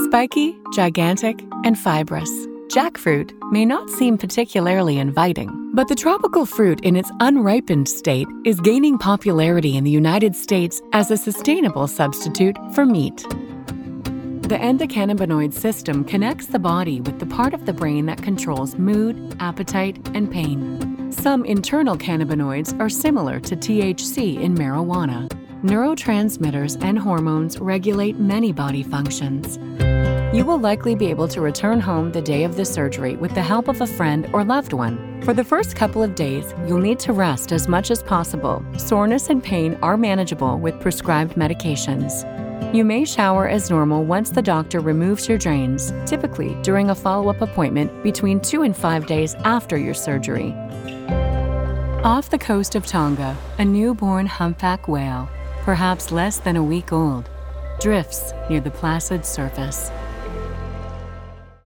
Spiky, gigantic, and fibrous, jackfruit may not seem particularly inviting, but the tropical fruit in its unripened state is gaining popularity in the United States as a sustainable substitute for meat. The endocannabinoid system connects the body with the part of the brain that controls mood, appetite, and pain. Some internal cannabinoids are similar to THC in marijuana. Neurotransmitters and hormones regulate many body functions. You will likely be able to return home the day of the surgery with the help of a friend or loved one. For the first couple of days, you'll need to rest as much as possible. Soreness and pain are manageable with prescribed medications. You may shower as normal once the doctor removes your drains, typically during a follow-up appointment between 2 and 5 days after your surgery. Off the coast of Tonga, a newborn humpback whale, perhaps less than a week old, drifts near the placid surface.